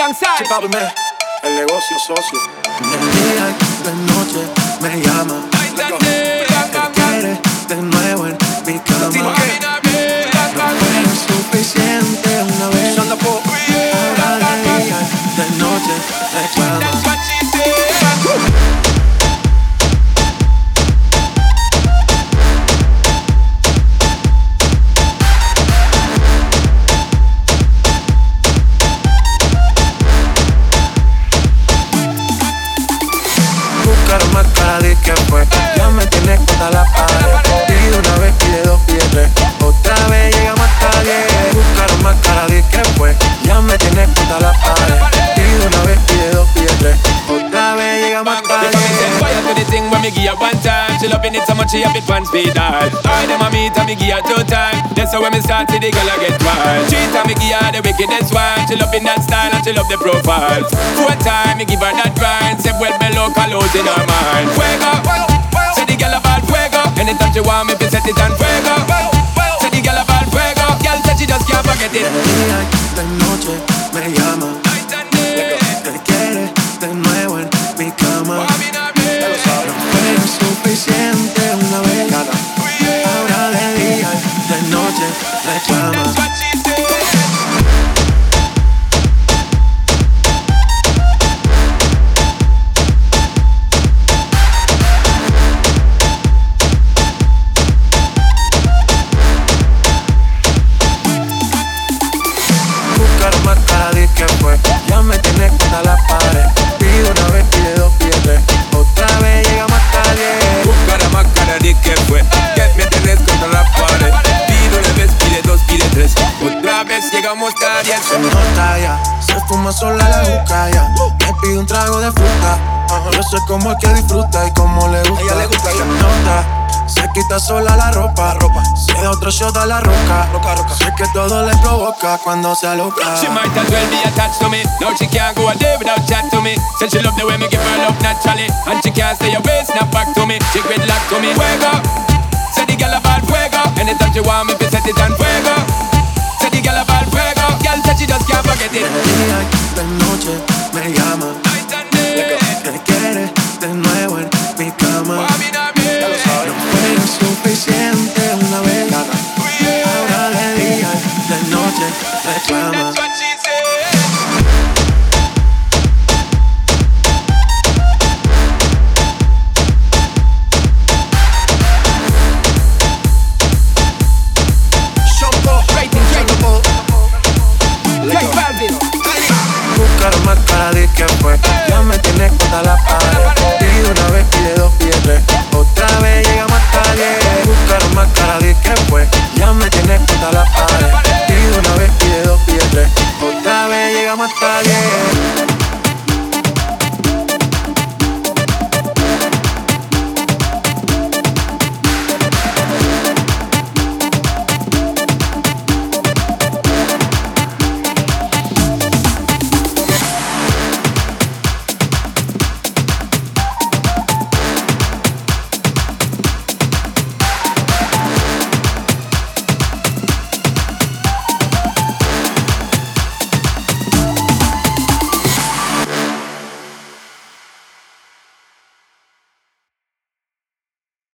alongside. El negocio socio. De día y de noche me llama. Él quiere de nuevo en mi cama. No fue suficiente una vez. Ahora de día y de noche reclama. Buscaron más cara de que fue. Ya me tienes contra la pared. Pide una vez, pide dos, pide tres. Otra vez llegamos hasta 10. Buscaron más cara de que fue. Ya me tienes contra la pared. Pide una vez, pide dos, pide tres. Otra vez llegamos hasta 10. Fire to the thing when me give her one time. She loving it so much she have it one speed dial. I dem a meet and me give her two time. That's how when me start to the girl I get wild. Three time me give her the wickedest one. She loving that style and she love the profile. Four time me give her that grind. Say well below colors in her mind. Fuego, say the girl about fuego. Anytime she want me to set it on fuego. Say the girl about fuego. Girl said she just can't forget it. De día y de noche me llama. Él quiere de nuevo en mi cama. No fue suficiente una vez. Ahora de día y de noche reclama. Buscaron más cara de que fue. Ya me tienes contra la pared. Pide una vez, pide dos, pide tres. Otra vez llegamos hasta 10. Buscar más cara de que fue. Que me tenés contra la pared. Pide una vez, pide dos, pide tres. Otra vez llegamos hasta 10. Se nota ya, se fuma sola la juca ya. Me pide un trago de fruta. Yo sé cómo es que disfruta y cómo le gusta. Ella le gusta, se nota, se quita sola la ropa. Se da otro shot a la roca. Sé que todo le provoca cuando se aloca. She might as well be attached to me. Now she can't go a day without chat to me. Said she love the way me give her love naturally. And she can't stay away, snap back to me. She gridlock to me. Fuego, say the girl about fuego. Anytime she want me to set it on fuego. Say the girl about fuego. Girl said she just can't forget it. De día y de noche me llama. Él quiere de nuevo en mi cama. No fue suficiente una vez. Ahora de día y de noche reclama.